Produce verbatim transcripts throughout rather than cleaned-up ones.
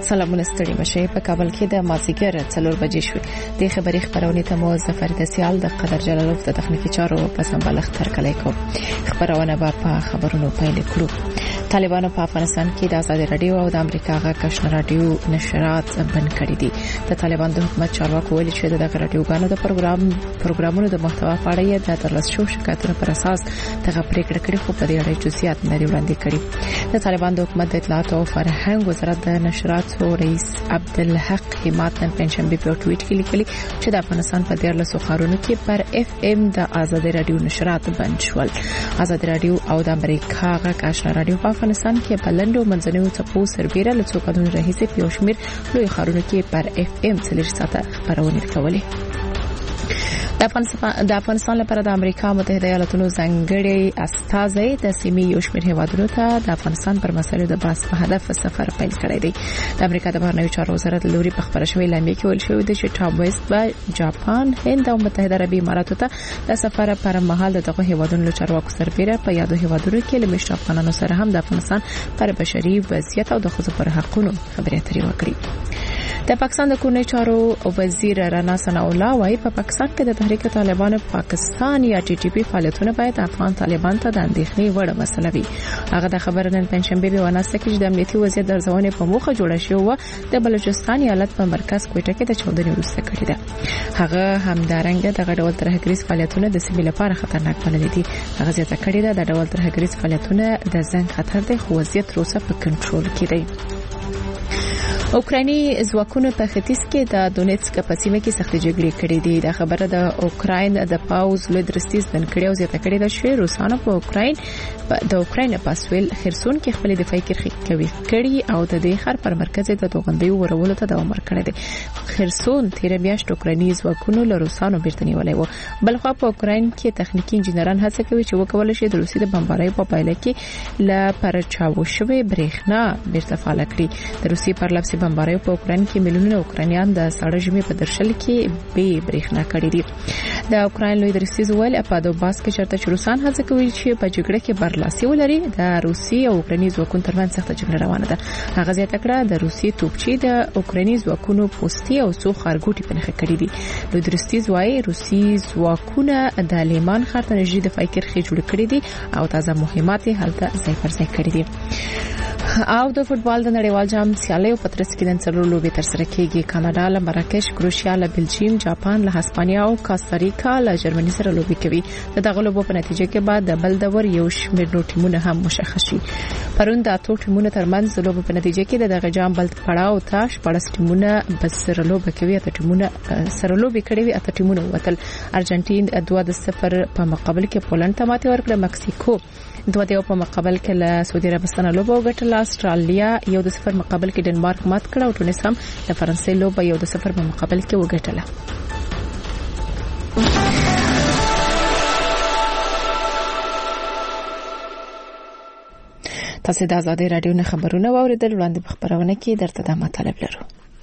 سلامونه ستړي مشه. په کابل کې د مازیګر څلور بجې شوې. د خبري خبرونه ته مو ظفر د سیال د قدر جلالوف د تخنیکی چارو په سمبالښت ترکلای کو. خبرونه به په خبرونو پیل کړو. طالبانو په افغانستان کې د آزاد رادیو او د امریکا غا کشن رادیو نشرات بند کړي دي. د طالبان د حکومت چارواکو ویلي چې د رادیوګانو د پروګرام پروګرامونو د محتوا په اړه د ترلاسه شو شکایتونو پر اساس دغه پریکړه کړې، خو په دې اړه جزئیات نه وړاندې کړي. د طالبان د حکومت د اطلاعات او فرهنګ وزارت د نشرات رئیس عبدالحق حماد نن پنځشنبه په ټویټ کې لیکلي چې د افغانستان په ډیر لسو ښارونو کې پر اف ام د آزاد رادیو نشرات بند شول. آزاد رادیو او د امریکا غا کشن رادیو په افغانستان کې په لندو منځنیو څپو سربېره له څو کلونو راهیسې په یو شمېر لوی ښارونو کې پر اف ام څلور ساعته خبرونه کولې. د افغانستان د افغانستان لپاره د امریکا متحده ایالاتونو ځانګړي استازي د سیمې یو شمېر هیوادونو ته د افغانستان پر مسایلو د بحث په هدف سفر پیل کړی دی. د امریکا د بهرنیو چارو وزارت لوري په خبره شوې اعلامیه کې ویل شوی دی چې ټام ویست به جاپان، هند او متحده عربي اماراتو ته د سفر پر مهال دغه هیوادونو له چارواکو سربېره په یادو هیوادونو کې له مشر افغانانو سره هم د افغانستان پر بشري وضعیت او د ښځو پر حقوقو خبرې اترې وکړي. د پاکستان د کورنۍ چارو وزیر رانا ثنا الله وايي په پاکستان کې د تحریک طالبان پاکستان یا ټي ټي پی فعالیتونه باید افغان طالبان ته د اندېښنې وړ مسله وي. هغه د خبرو نن پنځشنبه په وناسته کې د امنیتي وضعیت د ارزونې په موخه جوړه شوې و د بلوچستان ایالت په مرکز کوټه کې د چودنې وروسته کړې ده. هغه همدارنګه دغه ډول ترهګریز فعالیتونه د سیمې لپاره خطرناک بللي دي. هغه زیاته کړې ده د ډول ترهګریز فعالیتونه د زنګ خطر دی، خو وضعیت روسه په کنټرول کې دی. اوکرایني ځواکونو په ختیځ کې د دونیتسک په سیمه کې سخت جګړې کړې دي. دا خبره د اوکراین د پاوز لوی درستیز بن کړي او زیاته کړې ده چې روسانو په اوکراین د اوکراین په سویل خرسون کې خپل دفاعي کرښې کوي کړي او د دې خر پر مرکز د توغندۍ ورولو ته دوام ورکړی دی. خرسون تیر میاشت اوکرایني ځواکونو له روسانو بیرته نیولای و. بلخو په اوکراین کې تخنیکی انجنیران هڅه کوي چې وکول شي د روسي د بمبارۍ په پایله کې ل پرچاو شوی برېښنا بیرته فعال کړي. د روسي پر لپس بمبارۍ په اوکراین کې میلیونونه اوکرانیان د ساړه ژمي په درشل کې به برېښنا کړي دي. د اوکراین لوی درستیز ویل په دوباس کې چرته چې روسان هڅه کوي چې په جګړه کې برلاسي ولري. د روسي او اوکراني ځواکونو ترمنځ سخت جګړه روانه ده. هغه زیاته کړه د روسي توپچي د اوکراني ځواکونو پوستي او څو خارګوټي په نخښه کړي دي. لوی درستیز وايي روسي ځواکونه د لیمان ښار ته نږدې د فایکر خې جوړ کړي دي او تازه مهمات هلته ځای پر ځای کړي دي. او د فوتبال د نړیوال جام سیالیو په ترڅ کې د څلور لوبې ترسره کیږي. کاناډا له مراکش، کروشیا له بلجیم، جاپان له هسپانیا او کاستاریکا له جرمني سره لوبې کوي. د دغه لوبو په نتیجه کې بعد د بل دور یو شمېر نور ټیمونه هم مشخص شي. پرون د اتو ټیمونو ترمنځ لوبو په نتیجه کې د دغه جام بل پړاو ته شپږ ټیمونه بس سره لوبې کوي. اته ټیمونه سره لوبې کړي وي. اته ټیمونه وتل. ارجنټین دوه د صفر په مقابل کې پولند ته ماتې ورکړه. مکسیکو دوه د په مقابل کې له سعودي عربستان لوبه وګټله. استرالیا یو د صفر مقابل کې ډنمارک مات کړ او تونس هم د فرانسې لوبه یو د صفر په مقابل کې وګټله. تاسو د آزاد رادیو نه خبرونه واوریدل. وړاندې په خبرونه کې درته د مطلب لرو.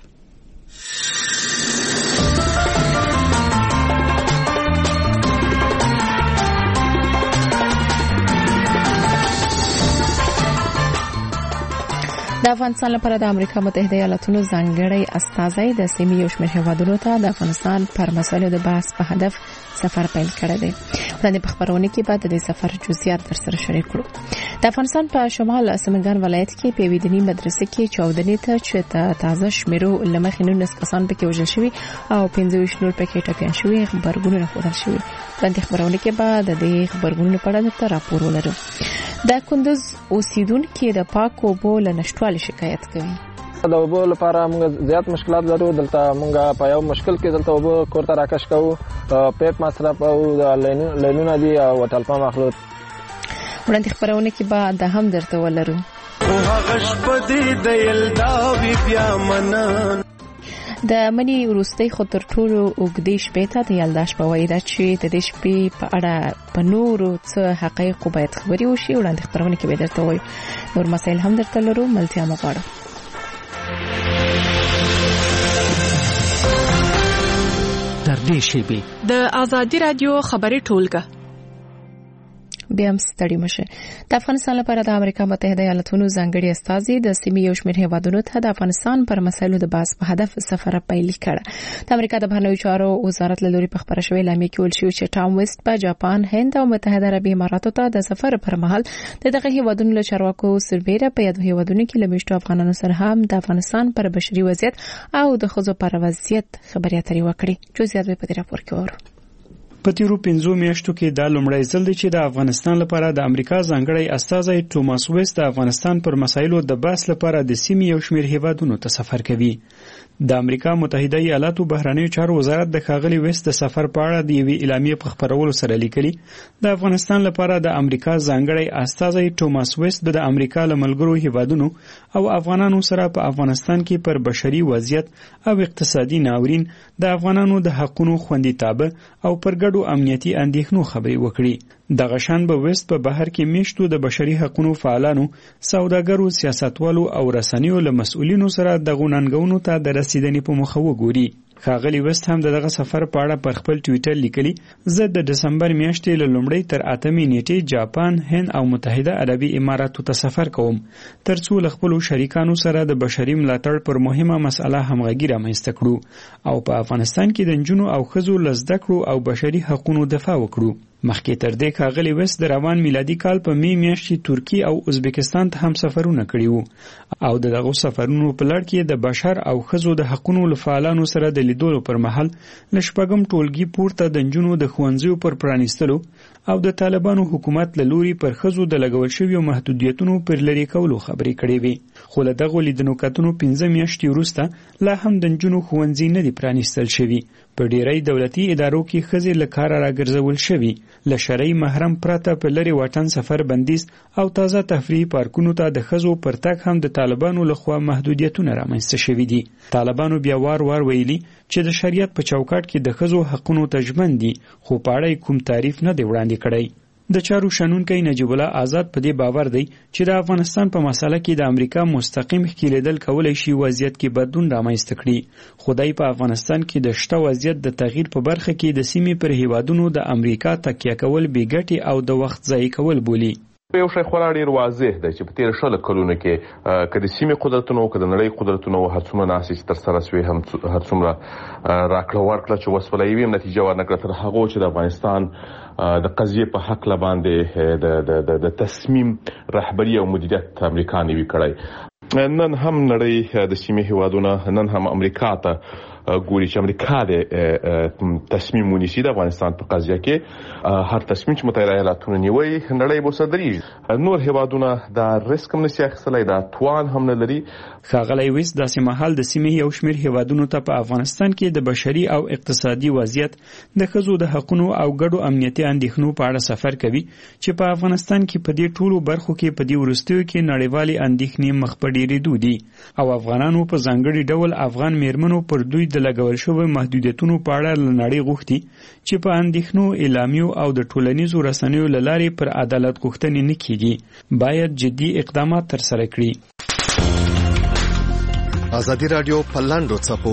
د افغانستان لپاره د امریکا متحده ایالاتونو ځانګړي استازي د سیمې یو شمېر هیوادونو ته د افغانستان پر مسایلو د بحث په هدف سفر پیل کړی دی. وړاندې په خبرونه کې بعد د سفر جزئیات در سره شریک کړو. د افغانستان په شمال سمنګان ولایت کې په ویدنی مدرسې کې چودنې ته چې تازه شمیرو لمخې نولس کسان پکې وژل شوي او پنځه ویشت نور پکې ټپیان شوي خبرونه خبرول شوي. وړاندې خبرونه کې بعد د خبرونو په اړه تر راپور ولرو. د کندوز اوسیدونکو د پاکو اوبو له نشټوالي شکایت کوي. د اوبو لپاره موږ زیات مشکلات لرو. دلته موږ په یو مشکل کې دلته اوبو کورته راکش کوو. پیپ مصرف او د لینونه دي او وټل پمپ مخلوط. وړاندې خبرونه کې بعد هم درته ولرو. او هغه شپه د یلداوی بیا منن د منی وروستۍ خو تر ټولو اوږدې شپې ته د یلدا شپه وایي دا چې د دې شپې په اړه په نورو څه حقایقو باید خبرې وشي. وړاندې خبرونه کې به درته وایو. نور مسایل هم درته لرو. ملتیا مو غواړو. تر دې شیبې د آزادی رادیو خبري ټولګه بیا هم ستړي مشه. د افغانستان لپاره د امریکا متحده ایالاتونو ځانګړي استازي د سیمې یو شمېر هیوادونو ته د افغانستان پر مسایلو د بحث په هدف سفر پیل کړ. د امریکا د بهرنیو چارو وزارت له لوري په خبره شوې اعلامیه کې ویل شوی چې ټام ویسټ په جاپان، هند او متحده عربي اماراتو ته د سفر پر مهال د دغه هیوادونو له چارواکو سربېره په یادو هیوادونو کې له میشتو افغانانو سره هم د افغانستان پر بشري وضعیت او د ښځو پر وضعیت خبرې اترې وکړي. جزئیات به په دې راپور کې ورو. په تیرو پنځو میاشتو کې دا لومړی ځل دی چې د افغانستان لپاره د امریکا ځانګړی استازی ټوماس ویسټ د افغانستان پر مسایلو د بحث لپاره د سیمې یو شمېر هیوادونو ته سفر کوي. د امریکا متحده ایالاتو بهرنیو چارو وزارت د ښاغلي ویسټ د سفر په اړه د یوې اعلامیې په خپرولو سره لیکلي د افغانستان لپاره د امریکا ځانګړی استازی ټوماس ویسټ د امریکا له ملګرو هیوادونو او افغانانو سره په افغانستان کې پر بشري وضعیت او اقتصادي ناورین، د افغانانو د حقوقو خوندیتابه او پر ګډو امنیتي اندېښنو خبرې وکړي. دغه شان به ویسټ په بهر کې میشتو د بشري حقوقو فعالانو، سوداګرو، سیاستوالو او رسنیو له مسؤلینو سره د غونډنګونو ته د رسیدنې په مخه وګوري. ښاغلي ویسټ هم دغه سفر په اړه پر خپل ټویټر لیکلي: زه د دسمبر میاشتې له لومړۍ تر اتمې نیټې جاپان، هند او متحده عربي اماراتو ته سفر کوم ترڅو له خپلو شریکانو سره د بشري ملاتړ پر مهمه مسله همغږي رامنځته کړو او په افغانستان کې د نجونو او ښځو له زده کړو او بشري حقوقو دفاع وکړو. مخکې تر دې ښاغلي ویسټ د روان میلادي کال په می میاشت کې ترکیه او ازبکستان ته هم سفرونه کړي وو او د دغه سفرونو په لړ کې د بشر او ښځو د حقوقو له فعالانو سره د لیدلو پر مهال له شپږم ټولګي پورته د نجونو د ښوونځیو پر پرانیستلو او د طالبانو حکومت له لوري پر ښځو د لګول شویو محدودیتونو پر لرې کولو خبرې کړې وې. خو له دغو لیدنو کتنو پنځه میاشتې وروسته لا هم د نجونو ښوونځي نه دي پرانیستل شوي. په ډیری دولتي ادارو کې ښځې له کاره راګرځول شوي. له شرعي محرم پرته په لرې واټن سفر بندیز او تازه تفریحي پارکونو ته د ښځو پر تګ هم د طالبانو لخوا محدودیتونه رامنځته شوي دي. طالبانو بیا وار وار ویلي چې د شریعت په چوکاټ کې د ښځو حقونو ته ژمن دي، خو په اړه کوم تعریف نه دی وړاندې کړی. د چارو شنونکی نجیب الله آزاد په دې باور دی چې د افغانستان په مسله کې د امریکا مستقیم ښکیلېدل کولی شي وضعیت کې بدلون رامنځته کړي. خدای په افغانستان کې د شته وضعیت د تغییر په برخه کې د سیمې پر هیوادونو د امریکا تکیه کول بې ګټې او د وخت ضایع کول بولي. یو شی خورا ډیر واضح دی چې په تیر شلو کلونو کې که د سیمې قدرتونو که د نړۍ قدرتونو هڅونه ناسې چې ترسره سوې هم هر څومره راکړه ورکړه چې وسوله یې هم نتیجه ورنکړه تر هغو چې د افغانستان د قضیې په حق لباندې د د د تصمیم رهبري او مدیریت امریکا نیوي کړی. نن هم نړۍ د سیمې هیوادونه نن هم امریکا ته ګوري چې امریکا د تصمیم ونیسي د افغانستان په قضیه کې. هر تصمیم چې متحده ایالاتونه نیوي نړۍ به صدرېږي. نور هیوادونه دا ریسک هم نشي اخیستلی، دا توان هم نه لري. ښاغلی ویسټ داسې مهال د سیمې یو شمېر هیوادونو ته په افغانستان کې د بشري او اقتصادي وضعیت، د ښځو د حقونو او ګډو امنیتي اندېښنو په اړه سفر کوي چې په افغانستان کې په دې ټولو برخو کې په دې وروستیو کې نړیوالې اندېښنې مخ په ډېرېدو دي او افغانانو په ځانګړي ډول افغان میرمنو پر دوی د لګول شویو محدودیتونو په اړه له نړۍ غوښتي چې په اندېښنو، اعلامیو او د ټولنیزو رسنیو له لارې پر عدالت غوښتنې نه کیږي، باید جدي اقدامات ترسره کړي. ازادي راډیو په لاندو څپو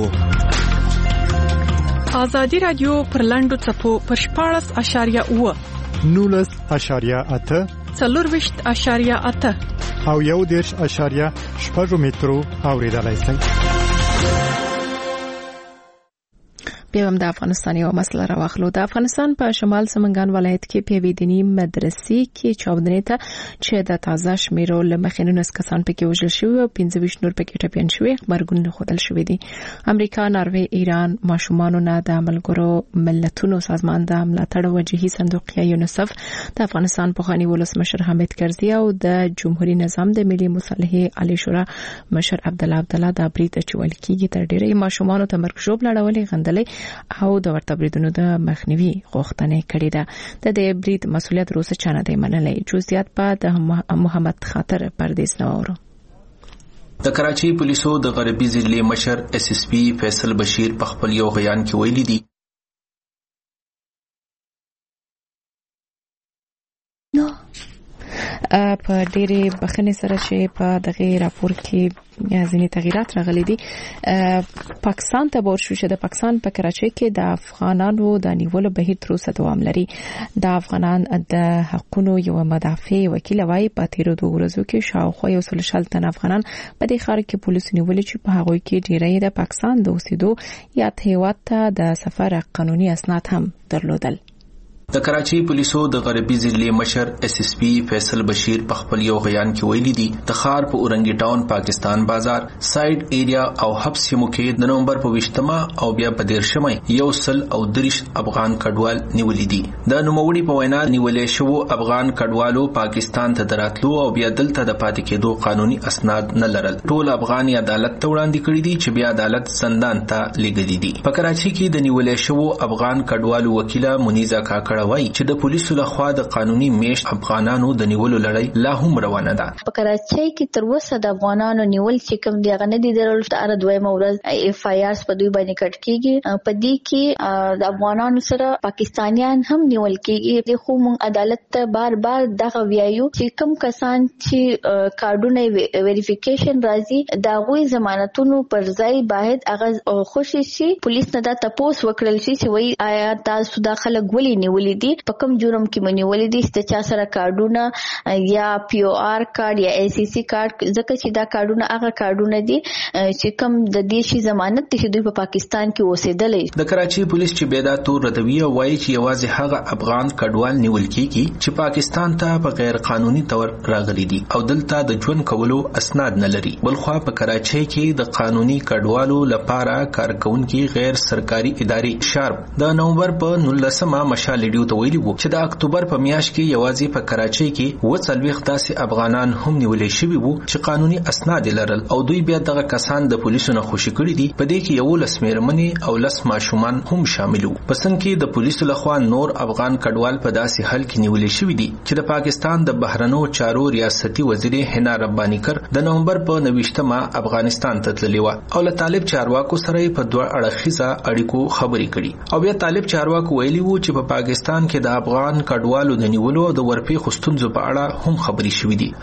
ازادي راډیو پر لاندو څپو پر شپاړس اشاریه اوه نولس اشاریه اته څلورویشت اشاریه اته او یو دېرش اشاریه شپږ مترو اوریدلای شئ. بیا هم د افغانستان یو مسله راواخلو. د افغانستان په شمال سمنګان ولایت کې په یوې دیني مدرسې کې چاودنې ته چې د تازه شمیرو له مخې نولس کسان پکې وژل شوي او پنځه ویشت نور پکې ټپیان شوي غبرګونونه ښودل شوي دي. امریکا، ناروې، ایران ماشومانو نه د ملګرو ملتونو سازمان د ملاتړ وجهي صندوق یا یونیسف، د افغانستان پخواني ولسمشر حامد کرزي او د جمهوریت نظام د ملي مصالحې عالی شورا مشر عبدالله عبدالله د برید اچول کېږي تر ډیری ماشومانو ته مرګ ژوبله اړولې غندلې او د ورته بریدونو د مخنیوي غوښتنه کړې ده. د دې برید مسؤلیت روسه چانه دی منلای. جزئیات په د محمد خاطر پردیس نوورو. د کراچي پولیسو د غربي ضلع مشر اس اس پی فیصل بشیر په خپل یو بیان کې ویلي دي په ډېرې بخښنې سره چې په دغه راپور کې ځینې تغیرات راغلي دي. پاکستان ته ورشو چې د پاکستان په کراچۍ کې د افغانانو د نیولو بهیر تر اوسه دوام لري. د افغانان د حقونو یو مدافع وکیل وايي په تیرو دوه ورځو کې شاوخوا یو سل شل تن افغانان په دې ښار کې پولیس نیولي چې په هغوی کې ډیری د پاکستان د اوسېدو یا هیواد ته د سفر قانوني اسناد هم درلودل. د کراچۍ پولیسو د غربي ضلع مشر اس اس پی فیصل بشیر په خپل یو بیان کې ویلي دي د ښار په اورنګي ټاون پاکستان بازار سایډ ایریا او حبس سیمو کې د نومبر په ویشتمه او بیا په دیرشمه یو سل او دریش افغان کډوال نیولي دي. د نوموړي په وینا نیولې شوو افغان کډوالو پاکستان ته دراتلو او بیا دلته د پاتې کېدو قانوني اسناد نه لرل. ټول افغاني عدالت ته وړاندې کړي دي چې بیا عدالت زندان ته لیږلي دي. په کراچۍ کې د نیولې شوو افغان کډوالو وکیله منیزه کاکړه وایي چې د پولیسو لخوا د قانوني میشت افغانانو د نیولو لړۍ لا هم روانه ده. په کراچۍ کې تر اوسه د افغانانو نیول چې کوم دی هغه نه دي درول. ار دویمه ورځ اف آی آر په دوی باندې کټ کیږي. په دې کې د افغانانو سره پاکستانیان هم نیول کیږي. د خو مون عدالت ته بار بار دغه ویایو چې کوم کسان چې کارډونه ویریفیکیشن راځي دا غوي ضمانتونو پر ځای باید هغه خوشي شي. پولیس نه دا تاسو وکړل شي چې وای آیا تاسو داخله غولي نیولې دي په کوم جرم کې منیولې دي چې چا سره کارډونه یا پی او آر کارت یا ای سی سی کارت ځکه چې دا کارډونه هغه کارډونه دي چې کوم د دیشي ضمانت دي چې دوی په پاکستان کې اوسېدلې. د کراچۍ پولیس چې بیدا تور ردوی وایي چې یوازې هغه افغان کډوال نیول کیږي چې پاکستان ته په غیر قانوني تور راغلي دي او دلته د ژوند کولو اسناد نه لري. بلخوا په کراچۍ کې د قانوني کډوالو لپاره کارکونکي غیر سرکاري ادارې شارپ د نومبر په نولسمه مشال ډیو ته ویلي وو چې د اکتوبر په میاشت کې یوازې په کراچۍ کې و څلوېښت داسې افغانان هم نیولې شوي وو چې قانوني اسناد لرل او دوی بیا دغه کسان د پولیسو نه خوشي کړي دي. په دې کې یولس میرمنې او لس ماشومان هم شامل وو. په سند کې د پولیسو لخوا نور افغان کډوال په داسې حال کې نیولې شوي دي چې د پاکستان د بهرنیو چارو ریاستي وزیر حنا ربانیکر د نومبر په نویشتمه افغانستان ته تللی و او له طالب چارواکو سره په دوه اړخیزه اړیکو خبرې کړي او بیا طالب چارواکو ویلي وو چې په پاکستان کې د افغان کډوالو د نیولو او د ورپېښو ستونزو په اړه هم خبرې شوې دي.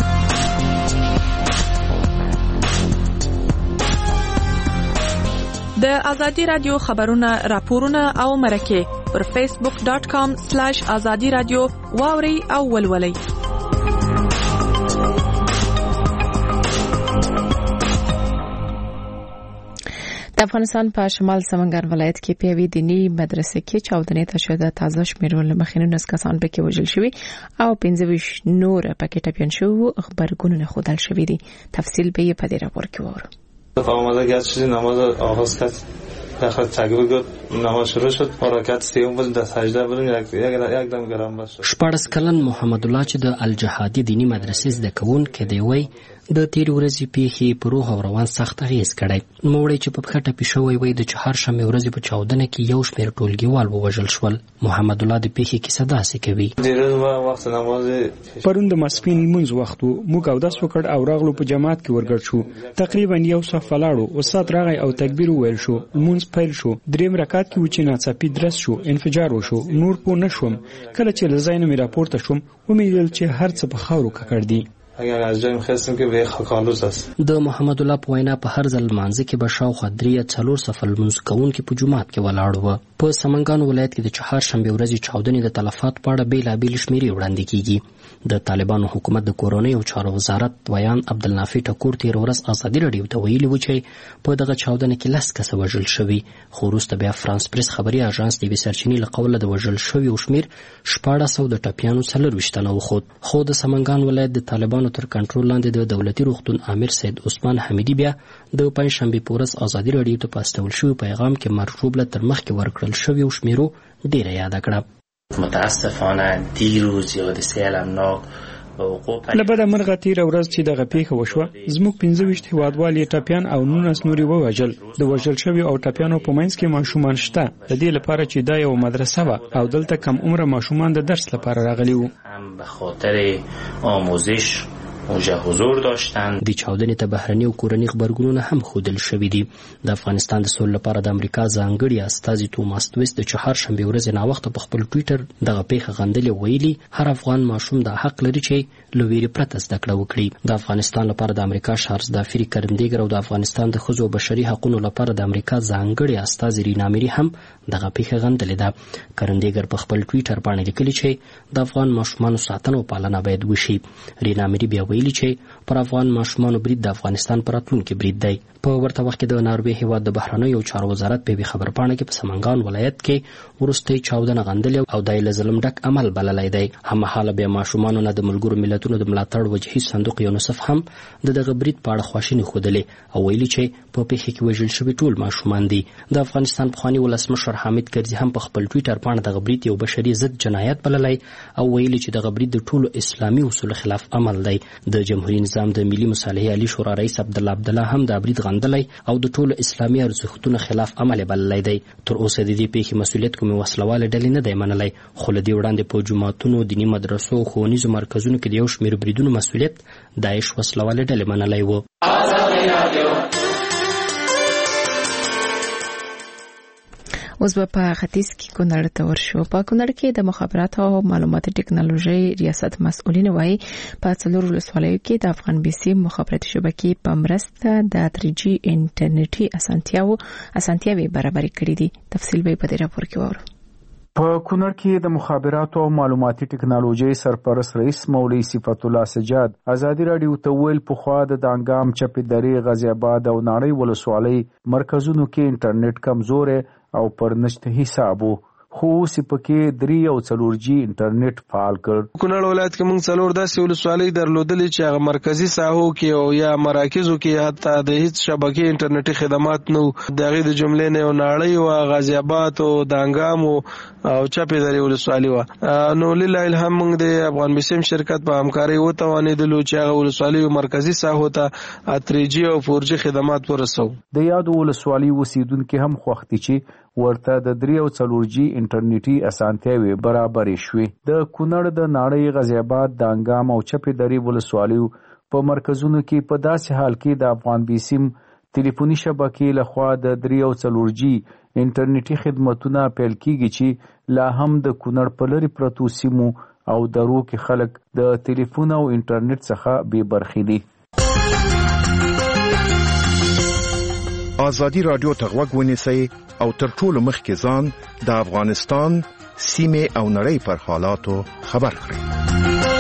د ازادي رادیو خبرونه راپورونه او مرکه پر فیسبوک ډاٹ کام سلیش ازادي رادیو واوري او ولولي. د افغانستان په شمال سمنګان ولایت کې په یوې دیني مدرسې کې چاودنې ته شوه. تازه شمیرول مخینه نس کسان به کې وژل شوي او پنځه ویشت نور پکې ټپیان شوي. خبرګونونه خودل شوي دي. تفصیل به یې په دې راپور کې وره. آماده گشت شدیم نماز آغاز کرد بخاطر تکبیر گفت نماز شروع شد حرکت سیوم بود در سجده بودیم یک یک دم گرم بس شد. شپږ کلن محمد الله چې د الجهادي دینی مدرسې زده کوونکی دی وای د تیر ورځې پیښې په روح او روان سخت اغیز کړی. نوموړی چې په پخټه پیښوي وای د چهارشنبه ورځې په چاودنه کې یو شمېر ټولګیوال ووژل شول. محمد الله د پیښې کیسه داسې کوي. دیروز ما وخت نماز پرون د ماسپین لمونځ وخت وو. موږ اودس وکړ او راغلو په جماعت کې ورګډ شو. تقریبا یو صف ولاړو. استاد راغی او تکبیر وویل شو. لمونځ پیل شو. دریم رکعت کې و چې ناڅاپي درس شو. انفجار وشو. نور پوه نشوم. کله چې له ځای نه مې راپورته شوم ومې چې هر څه په خاورو ککړ دي. اگر از جای می‌خواستیم که به خاک‌آلود است. د محمد الله په وینا په هر ځل مانځ کې به شاوخوا درې څلور صف لمونځ کوونکي په جومات کې ولاړ وو. په سمنګان ولایت کې د چهارشنبه ورځې چاودنې د تلفات په اړه بیلابېل شمیرې وړاندې کیږي. د طالبانو حکومت د کورونی او چارو وزارت ویان عبدالنافع ټکور تیر ورځ ازادي رادیو ته ویلي و چې په دغه چاودنه کې لس کسه وژل شوي. خو وروسته بیا فرانس پریس خبري اژانس د یوې سرچینې له قوله د وژل شویو شمیر شپاړس سوه د ټپیانو څلرویشت تنه وښود. خو د سمنګان ولایت د طالبانو تر کنټرول لاندې د دولتي روغتون امیر سید عثمان حمیدي بیا د پنځشنبې په ورځ ازادي رادیو ته په استول شوي پیغام کې مرجوب له تر مخکې ورکړل شویو شمیرو ډیره یاده کړه. متاسفانه دیروز یادسته المناک له بده مرغه تیره ورځ چې دغه پیښه وشوه زموږ پنځه ویشت هیوادوال یې ټپیان او نولس نورې ووژل. د وژل شویو او ټپیانو په منځ کې ماشومان شته د دې لپاره چې دا یو مدرسه وه او دلته کم عمره ماشومان د درس لپاره راغلي وو. هم به خاطر آموزش اونجا حضور داشتند. د چاودنې ته بهرني او کورني خبرګونونه هم ښودل شوي دي. د افغانستان د سولې لپاره د امریکا ځانګړي استازي توماس دویس د چهارشنبې ورځې ناوخته په خپل ټویټر دغه پیښه غندلې ویلي هر افغان ماشوم د حق لري چې له ویرې پرته زده کړه وکړي. د افغانستان لپاره د امریکا شارزدا فری کرندګر او د افغانستان د ښځو بشري حقوقو لپاره د امریکا ځانګړي استازي رینا میری هم دغه پیښه غندلې ده. کرندګر په خپل ټویټر باندې لیکلي چې د افغان ماشومانو ساتنه او پالنه باید وشي. رینا میری بیا ویلي چې پر افغان ماشومانو برید د افغانستان پر راتلونکي برید دی. په ورته وخت کې د ناروې هیواد د بهرنیو چارو وزارت په خبرپاڼه کې په سمنګان ولایت کې ورستۍ چاودنه غندلې او د ظلم ډک عمل بللی دی. هممهاله بیا ماشومانو نه د ملګرو ملتونو د ملاتړ وجهي صندوق یونیسف هم د دغه برید په اړه خواشیني ښودلې او ویلي چې په پیښه کې وژل شوي ټول ماشومان دي. د افغانستان پخواني ولسمشر حامد کرزي هم په خپل ټویټر باندې دغه برید یو بشري ضد جنایت بللی او ویلي چې دغه برید د ټولو اسلامي اصولو خلاف عمل دی. د جمهوریت نظام د ملي مصالحې علي شورا رئیس عبدالله عبدالله هم د برید غندلی او د ټولو اسلامي ارزښتونو خلاف عمل بللی دی. تر اوسه د دې پیښې مسؤلیت کومې وسلواله ډلې نه دی منلی، خو له دې وړاندې په جوماتونو، دیني مدرسو او ښوونیزو مرکزونو کې د یو شمېر بریدونو مسؤلیت داعش وسلواله ډلې منلی و. اوس به په ختیځ کې کونړ ته ورشو. په کونړ کې د مخابراتو او معلوماتي ټکنالوژي ریاست مسؤلین وایي په څلور ولسوالیو کې د افغان بي سي مخابراتي شبکې په مرسته د تری جي انټرنیټي اسانتیاو اسانتیاوي برابرې کړې دي. تفصیل به په دې راپور کې وورو. په کونړ کې د مخابراتو او معلوماتي ټکنالوژي سرپرست رئیس مولوي صفت الله سجاد ازادي رادیو ته ویل په خوا د دانګام، چپې درې، غازی آباد او ناړۍ ولسوالۍ مرکزونو کې انټرنیټ کمزور او پر نشته حسابو، خو اوس پکې درې او څلور جی انټرنیټ فعال کړ. کونړ ولایت کې موږ څلور داسې ولسوالۍ درلودلې چې هغه مرکزی ساحو کې او یا مراکزو کې حتی د هیڅ شبکې انټرنیټي خدمات نو. دغه د جملې نه ناړۍ او غازی آباد او دانګام او چپې درې ولسوالۍ و. نو لله الحمد موږ د افغان بسم شرکت په همکاري وتوانیدلو چې هغه ولسوالۍ مرکزی ساحو ته تری جی او فور جی خدمات ورسو. د یاد ولسوالۍ اوسیدونکو هم خوښتي چې ورته د درې او څلور جی انټرنیټي اسانتیاوي برابرې شوې. د کونړ د ناړۍ، غازی آباد، دانګام او چپې درې ولسوالیو په مرکزونو کې په داسې حال کې د افغان بي سیم ټلیفوني شبکې لخوا د درې او څلور جی انټرنیټي خدماتونه پیل کیږي چې لا هم د کونړ په لرې پرتو سیمو او درو کې خلک د ټلیفون او انټرنیټ څخه بې برخې دي. ازادي رادیو ته غوږ ونیسئ او تر ټولو مخکې ځان د افغانستان سیمې او نړۍ پر حالاتو خبر کړئ.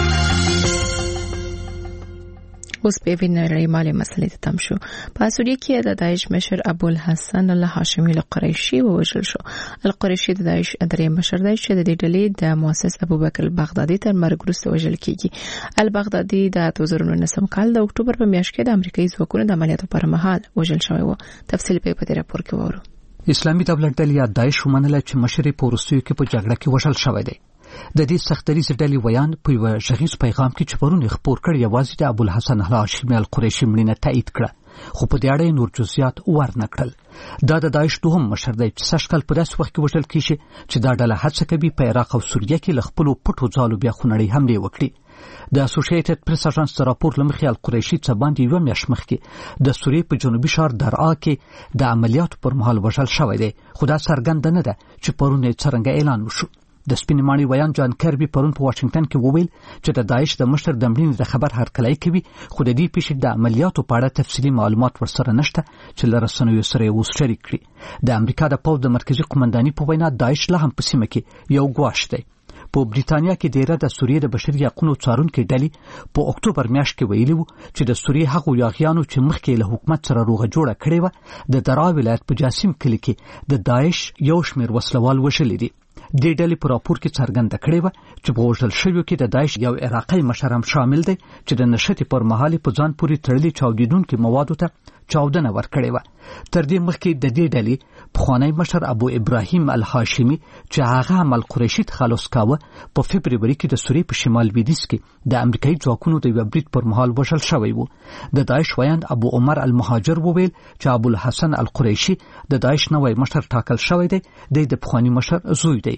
اوس په وینري مالي مسلې ته تم شو. په سوریه کې د داعش مشر ابو الحسن الهاشمي القریشي ووژل شو. القریشي د داعش درې مشر دی چې د دې ډلې د مؤسس ابوبکر البغدادي تر مرګ وروسته وژل کیږي. البغدادي د دوه زره نولسم کال د اکتوبر په میاشت کې د امریکایي ځواکونو د عملیاتو پر مهال وژل شوی و. تفصیل په دې راپور کې وورو. اسلامي دولت ډلې یا داعش ومنله چې مشر یې په وروستیو کې په جګړه کې وژل شوی دی. د دې سختریزې ډلې ویان په یو غږیز پیغام کې چې پرون خپور کړ یوازې د ابو الحسن الهاشمي القریشي مړینه تایید کړه، خو په دې اړه نور جزئیات ورنه کړل. دا د داعش دوهم مشر دی چې سږ کال په داسې وخت کې وژل کیږي چې دا ډله هڅه کوي په عراق او سوریه کې له خپلو پټو ځالو بیا خونړۍ حملې وکړي. د اسوسییټډ پریس اژانس د راپور له مخې القریشي څه باندې یوه میاشت مخکې د سوریې په جنوبي ښار درعا کې د عملیاتو پر مهال وژل شوی دی، خو دا څرګنده نه ده چې پرون یې څرنګه اعلان وشو. د سپینې ماڼۍ ویان جان کربي پرون په واشنگټن کې وویل چې د داعش د مشر د مړینې د خبر هرکلی کوي، خو د دې پیښې د عملیاتو په اړه تفصیلي معلومات ورسره نشته چې له رسنیو سره یې اوس شریک کړي. د امریکا د پوځ د مرکزي قومنداني په وینا داعش لا هم په سیمه کې یو ګواښ دی. په بریتانیا کې ډیره د سوریې د بشري حقوقو څارونکو ډلې په اکتوبر میاشت کې ویلي وو چې د سوریې هغو یاغیانو چې مخکې له حکومت سره روغه جوړه کړې وه د درعا ولایت په جاسم کلي کې د داعش یو شمېر وسلوال وژلي دي. دې ډلې په راپور کې څرګنده کړې وه چې په وژل شویو کې د داعش یو عراقي مشر هم شامل دی چې د نښتې پر مهال په ځان پورې تړلي چاودېدونکي موادو ته چاودنه ورکړې وه. تر دې مخکې د دې ډلې پخوانی مشر ابو ابراهیم الهاشمي چې هغه هم القریشي تخلص کاوه په فبروري کې د سوریې په شمال لویدیځ کې د امریکایي ځواکونو د یوه برید پر مهال وژل شوی و. د داعش ویاند ابو عمر المهاجر وویل چې ابو الحسن القریشي د داعش نوی مشر ټاکل شوی دی، دی د پخواني مشر زوی دی.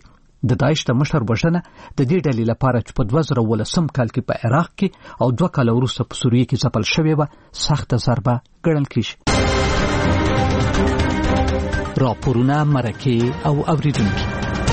د داعش د مشر وژنه د دې ډلې لپاره چې په دوه زره ولسم کال کې په عراق کې او دوه کال وروسته په سوریه کې ځپل شوې وه سخته ضربه ګڼل کېږي. راپورونه، مرکې او اوریدونکي.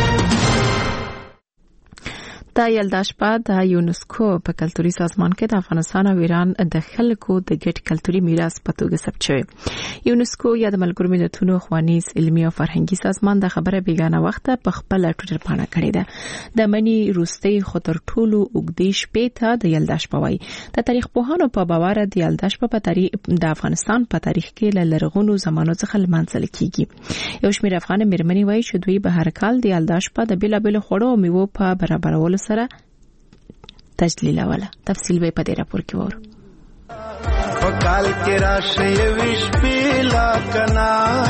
دا یلدا شپه د یونسکو په کلتوري سازمان کې د افغانستان او ایران د خلکو د ګډ کلتوري میراث په توګه ثبت شوی. یونسکو یا د ملګرو ملتونو ښوونیز علمي او فرهنګي سازمان د خبره بیګانه وخت په خپل ټویټر باندې کړی ده. د منی روستي خطر ټولو وګدي شپې ته د یلدا شپه وایي. د تاریخ پوهانو په باور د یلدا شپه په تاریخ د افغانستان په تاریخ کې له لرغونو زمانو څخه لمانځل کیږي. یو شمېر افغان مېرمنې وایي چې دوی به هر کال د یلدا شپه د بیلابل خوړو او میوو په برابرولو سره تجلیلوله. تفصیل به په دې راپور کې وره. وکال کې راشه ویش پیلا کنا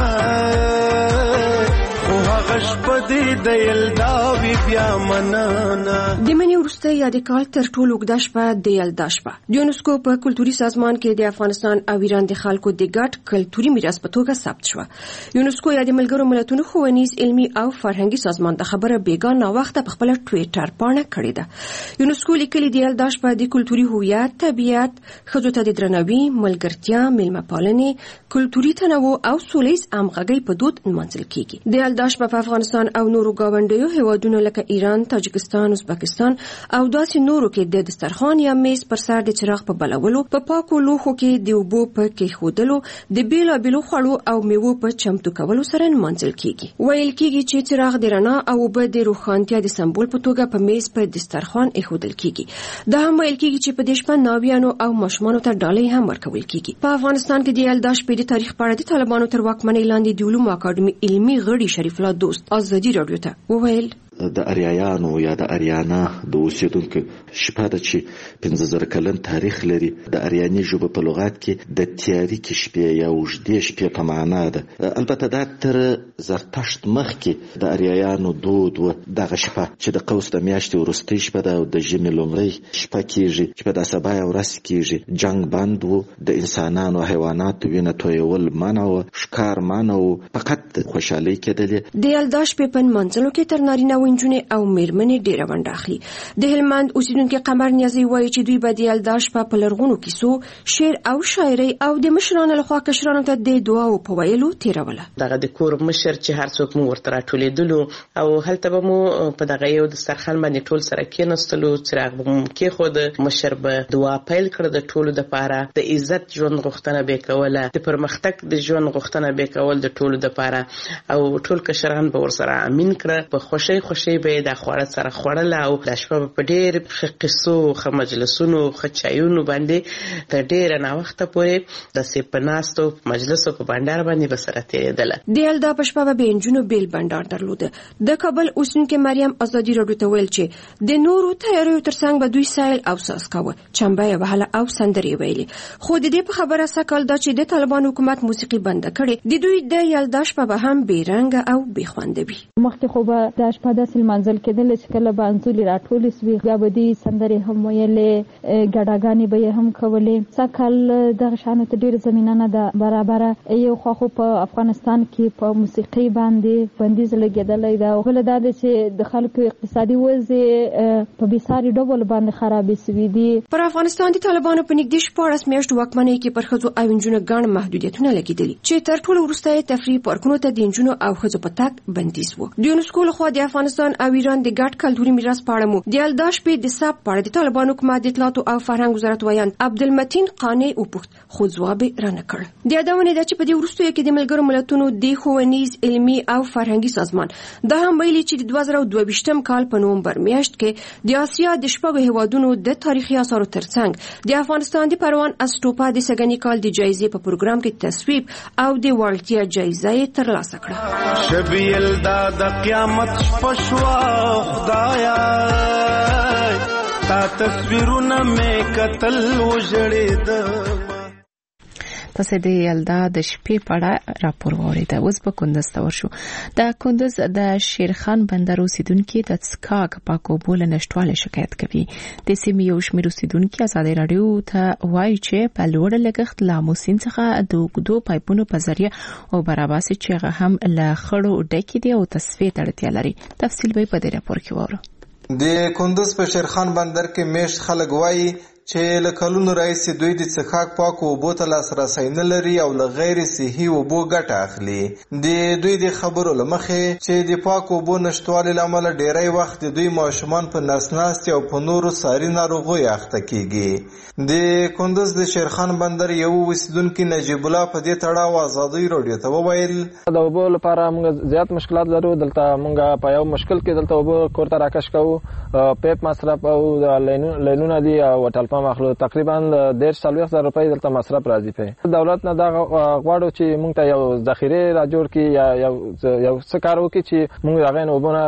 او هغش پدې د یلدا وی بیا منانا. د منی ورسته یا د کال تر ټولو اوږده شپه د یلدا شپه د یونسکو په کلتوري سازمان کې د افغانستان او ایران د خلکو د ګډ کلتوري میراث په توګه ثبت شوه. یونسکو یا د ملګرو ملتونو ښوونیز علمي او فرهنګي سازمان د خبره بیګانه وخت په خپل ټویټر باندې کړی ده. یونسکو لیکلي د یلدا شپه د کلتوري هویت، طبیعت، ښځو ته د درناوي، ملګرتیا، میلمه پالنې، کلتوري تنوع او سولیز همغږي په دود نمانځل کیږي. د یلدا شپه په افغانستان او نورو گاونډیو هیوادونو لکه ایران، تاجکستان، ازبکستان او داسې نورو کې د دسترخوان یا میز پر سر د چراغ په بلولو، په پاکو لوښو کې د اوبو په کېښودلو، د بیلابېلو خوړو او میوو په چمتو کولو سره نمانځل کیږي. ویل کیږي چې چراغ د رڼا او اوبه د روښانتیا د سمبول په توګه په میز په دسترخوان ایښودل کیږي. دا هم ویل کیږي چې په دې شپه ناویانو او ماشومانو ته ډالۍ هم ورکول کیږي. په افغانستان کې د یلدا شپې د تاریخ په اړه د طالبانو تر واکمنۍ لاندې د علومو اکاډمي علمي غړي شریف الله دوست ازادي راډیو ته وویل د اریایانو یا د اریانا د اوسیدونکو شپه د چې پنځه زره کلن تاریخ لري. د اریانی ژبه په لغت کې د تیاریکي شپې یا اوږدې شپې په معنا ده. البته دا تر زرتشت مخکې د اریایانو دود و. دغه شپه چې د قوس د میاشتې وروستۍ شپه ده او د ژمي لومړۍ شپه کیږي چې په د سبا یو ورځ کیږي. جنگ بند و، د انسانانو او حیواناتو وینه تویول منع و، ښکار منع و، فقط خوشحالۍ کېدلې. د یلدا شپې په نمانځلو کې تر نارینه نجونې او میرمنې ډېره ونډه اخلي. د هلمند اوسیدونکي قمر نیازي وایي چې دوی به د یلدا شپه په لرغونو کیسو، شعر او شاعرۍ او د مشرانو لخوا کشرانو ته د دعاو په ویلو تیروله. دغه د کور مشر چې هر څوک مو ورته راټولېدلو او هلته به مو په دغه یو دسترخوان باندې ټول سره کېناستلو، څراغ به مو کېښود، مشر به دعا پیل کړه د ټولو دپاره، د عزت ژوند غوښتنه به یې کوله، د پرمختګ د ژوند غوښتنه به یې کول د ټولو دپاره او ټول کشران به ورسره امین کړه. په خوښۍ خوښۍ به یې دا خواړه سره خوړله او دا شپه به په ډېر ښه قصو، ښه مجلسونو، ښه چایونو باندې تر ډېره ناوخته پورې داسې په ناستو په مجلسو په بنډار باندې به سره تېرېدله. د یلدا په شپه به د نجونو بیل بنډار درلوده. د کابل اوسیدونکې مریم ازادي راډیو ته ویل چې د نورو تیاریو ترڅنګ به دوی سایل او ساز کاوه، چمبه یې وهله او سندرې ویلې. خو د دې په خبره سکال دا چې د طالبان حکومت موسیقي بنده کړې، د دوی د یلدا شپه به هم بې رنګه او بې خونده وي. مخکې خو به دا شپه داسې لمانځل کېدل چې کله به انځولې راټولې سوې، بیا به دوی سندرې هم ویلې، ګډاګانې به یې هم کولې. سږکال دغه شانو ته ډېره زمینه نه ده برابره. یو خوا خو په افغانستان کې په موسیقۍ باندې بندیز لګېدلی ده او بله دا ده چې د خلکو اقتصادي وضع په بېساري ډول باندې خرابې سوي دي. پر افغانستان د طالبانو په نږدې شپاړس میاشتو واکمنۍ کې پر ښځو او نجونو ګڼ محدودیتونه لګېدلي چې تر ټولو وروسته یې تفریح پارکونو ته د نجونو او ښځو په تګ بندیز و. د یونسکو لخوا د افغانستان او ایران د ګډ کلتوري میراث په اړه مو د یلدا شپې د ثبت په اړه د طالبانو حکومت د اطلاعاتو او فرهنګ وزارت ویان عبدالمتین قانع وپوښت، خو ځواب یې رانه کړ. د یادونې ده چې په دې وروستیو کې د ملګرو ملتونو د ښوونیز علمي او فرهنګي سازمان دا هم ویلي چې د دوه زره دوه ویشتم کال په نومبر میاشت کې د اسیا د شپږو هیوادونو د تاریخي اثارو ترڅنګ د افغانستان د پروان اسټوپا د سږني کال د جایزې په پروګرام کې تصویب او د وړتیا جایزه یې ترلاسه کړه. شبي یلدا د قیامت پښوا خدایا تا تصویرونه مې قتل وژړېد. تاسو د یلدا د شپې په اړه راپور واورید. اوس په کندز ته ورشو. د کندز د شیرخان بندر اوسیدونکو د څښاک پاکو اوبو له نشټوالي شکایت کوي. د سیمې یو شمېر اوسیدونکو ازادي رادیو ته وایي چې په لوړ لګښت لا موسین څخه د اوږدو پایپونو په ذریعه او براباسي چې هغه هم له خړو ډکې دي او تصفیې ته اړتیا لري. تفصیل به په دې راپور کې واورو. د کندز په شیرخان بندر کې میشت خلک وایي چې له کلونو راهیسې دوی د څښاک پاکو اوبو ته لاسرسی نه لري او له غیر صحي اوبو ګټه اخلي. د دوی د خبرو له مخې چې د پاکو اوبو نشتوالي له امله ډیری وخت د دوی ماشومان په نسناستې او په نورو ساري ناروغیو اخته کیږي. د کندز د شیرخان بندر یو اوسیدونکي نجیب الله په دې تړاو ازادي رادیو ته وویل د اوبو لپاره موږ زیات مشکلات لرو. دلته موږ په یو مشکل کې دلته اوبو کور ته راکش کوو، پیپ مصرف او لینونه دي او ټلپمپ اخلو. تقریبا ډېر څلوېښت زره روپۍ دلته مصرف راځي. په دولت نه دا غواړو چې موږ ته یو ذخیره را جوړ کړي یا یو یو څه کار وکړي چې موږ هغه نه اوبونه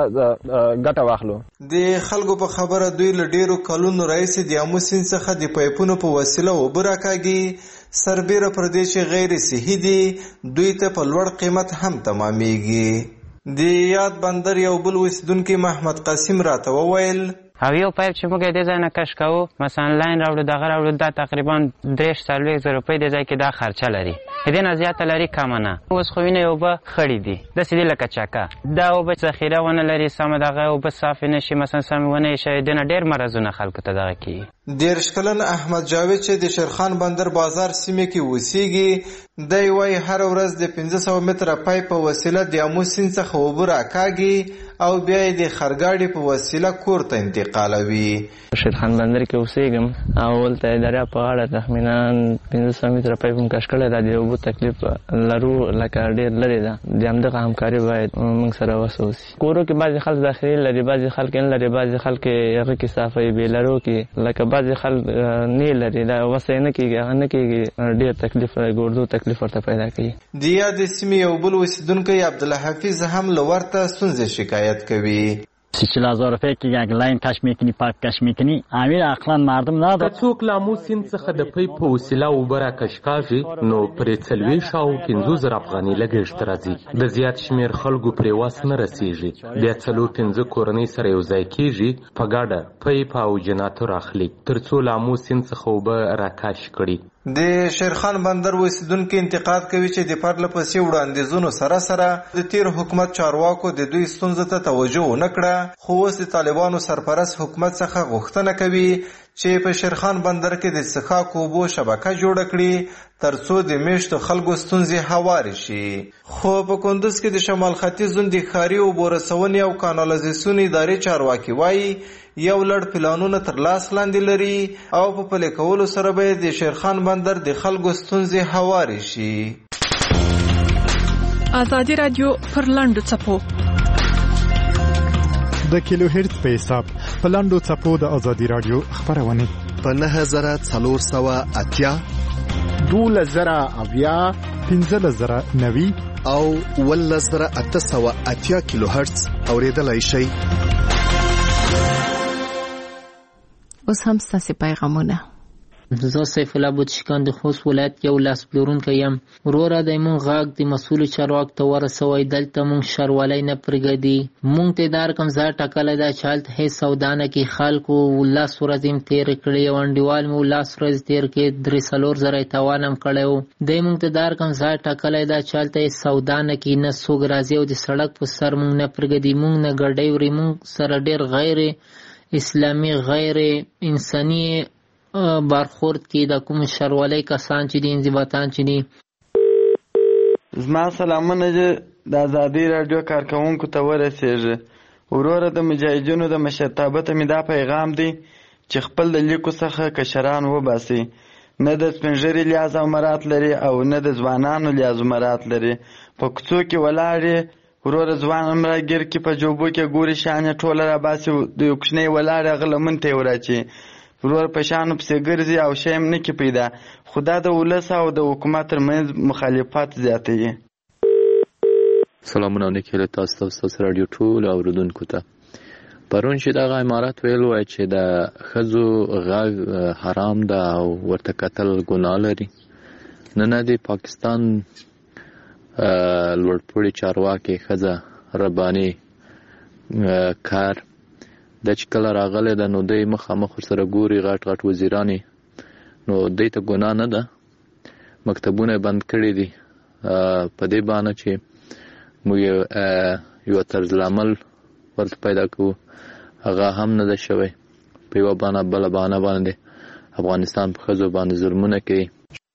ګټه واخلو. د خلکو په خبره دوی له ډېرو کلونو راهیسې د امو سیند څخه د پایپونو په وسیله اوبه راکاږي. سربیره پر دې چې غیر صحي دي دوی ته په لوړ قیمت هم تمامیږي. د یاد بندر یو بل اوسیدونکي محمد قاسم راته وویل او یو پایپ چې موږ یې دې ځای نه کش کوو، مثلا لاین راوړو دغه راوړو، دا تقریبا درېش څلوېښت زره روپۍ دې ځای کې دا خرچه لري. دې نه زیاته لري کمه نه. اوس خو وینئ اوبه خړې دي داسې دي لکه چکه. دا اوبه ذخیره ونه لري، سمه دغه اوبه صافې نه شي، مثلا سمې ونه یې شي. دې نه ډېر مرضونه خلکو ته دغه کېږي. دېرش کلن احمد جاوید چې د شیرخان بندر بازار سیمې کې اوسېږي، دی وایي هره ورځ د پنځه سوه متره پایپ په وسیله د امو سیند څخه اوبه راکاږي او بیا یې د خرګاډي په وسیله کور ته انتقالوي. شیرخان بندر کې اوسېږم او هلته یې دریاب په غاړه تخمینا پنځه سوه متره پایپ هم کش کړی دی. د اوبو تکلیف لرو لکه ډېر لرې ده. د همدغه همکاري باید موږ سره وسه وسي. کورو کې بعضې خلک ذخیرې لري، بعضې خلک نه لري، بعضې خلک هغه کې صافوي بې لرو کې، لکه بعضې خلک نه لري، دا وسه یې نه کېږي، هغه نه کېږي. ډېر تکلیف ګردو تکلیف ورته پیدا کوي. د یادې سیمې یو بل اوسیدونکی عبدالحفیظ هم له ورته ستونزې شکایت کوي. چهل هزار روپये که یک لاین کش میکنی پاک کش میکنی امیر عقلا مردم نداره. که څوک لامو سیند څخه د پیپ په وسیله اوبه راکش کاږي نو پرې څلوېښت او پنځوس زره افغانۍ لګښت راځي. د زیات شمېر خلکو پرې وس نه رسېږي. بیا څلور پنځه کورنۍ سره یو ځای کېږي، په ګډه پیپ او جنراتور اخلي تر څو لامو سیند څخه اوبه راکش کړي. د شیرخان بندر اوسیدونکو انتقاد کوي چې د پرله پسې وړاندیزونو سره سره د تیر حکومت چارواکو د دوی ستونزو ته توجه ونه کړه، خو اوس د طالبانو سرپرست حکومت څخه غوښتنه کوي چې په شیرخان بندر کې د څښاک اوبو شبکه جوړه کړي ترڅو د میشتو خلکو ستونزې هوارې شي. خو په کندز کې د شمال ختیځ د ښاري اوبو رسونې او کانالیزاسیون ادارې چارواکي وایي یو لړ پلانونه تر لاس لاندې لري او په پلي کولو سره به د شیرخان بندر د خلکو ستونزې هوارې شي. ازادي رادیو پر لاندو څپو د کیلو هرتز په حساب په لاندو څپو د ازادي رادیو خبرونه په نهه زره څلور سوه اتیا، دولس زره اویا، پنځلس زره نوي او اوولس زره اته سوه اتیا کیلو هرتز اوریدلای شئ. اوس هم ستاسې پیغامونه. زه سیف الله بودشکان د خوست ولایت یو لاس پلورونکی یم. وروره د مونږ غږ د مسؤلو چارواکو ته ورسوئ. دلته مونږ شروالی نه پرېږدي. مونږ ته دا رقم ځای ټاکلی ده چې هلته هېڅ سودا نه کوي. خلکو لس ورځې هم تېرې کړې، یو انډیوال مې لس ورځې تېر کړې، درې څلور زره یې تاوان هم کړی و. دی مونږ ته دا رقم ځای ټاکلی ده چې هلته هېڅ سودا نه کوي، نه څوک راځي او د سړک په سر مونږ نه پرېږدي. مونږ نه ګډۍ وړي. مونږ سره ډېر غیر اسلامي غیر انساني برخورد کې د کوم شروالی کسان چې دي انضباطان چې دي. زما سلامونه د ازادي راډیو کارکوونکو ته ورسېږي. وروره د مجاهدینو د مشرتابه ته مې دا پیغام دی چې خپل د لیکو څخه کشران وباسي. نه د سپین ږیري لیاز او مرات لري او نه د ځوانانو لیاز او مرات لري. په کوڅو کې ولاړې وروره ځوان هم راګیر کې په جوبو کې ګوري شان یې ټوله راباسي، د یو کوچنی ولاړې هغه لمن ته یې وراچي. ورور په شانو پسې ګرځي او شی هم نه کې پیدا. خو دا د ولس او د حکومت ترمنځ مخالفت زیاتوي. سلامونه نیکې له تاسو ته ستاسو راډیو ټولو اورېدونکو ته. پرون چې دغه امارت ویل وای چې د ښځو غږ حرام ده او ورته کتل ګناه لري، نن د پاکستان لوړپوړي چارواکي ښځه رباني کار د چې کله راغلی ده نو دی مخامخ ورسره ګوري غټ غټ وزیرانې نو دی ته ګناه نه ده مکتبونه بند کړي دي په دې بانه چې موږ یو طرز العمل ورته پیدا کوو هغه هم نه ده شوی په یوه بانه بله بانه باندې افغانستان په ښځو باندې ظلمونه کوي.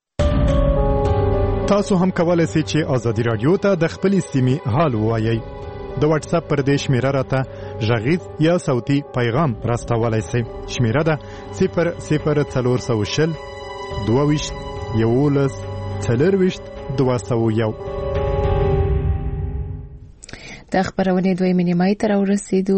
تاسو هم کولای شئ چې ازادي رادیو ته د خپلې سیمې حال ووایئ. د واتس اپ پر دې شمیره راته غږیز یا صوتي پیغام راستولای شئ. شمیره ده صفر صفر څلور سوه شل دوه ویشت یولس څلرویشت دوه سوه یو. د خبرونې دویمې نیمایي ته راورسېدو.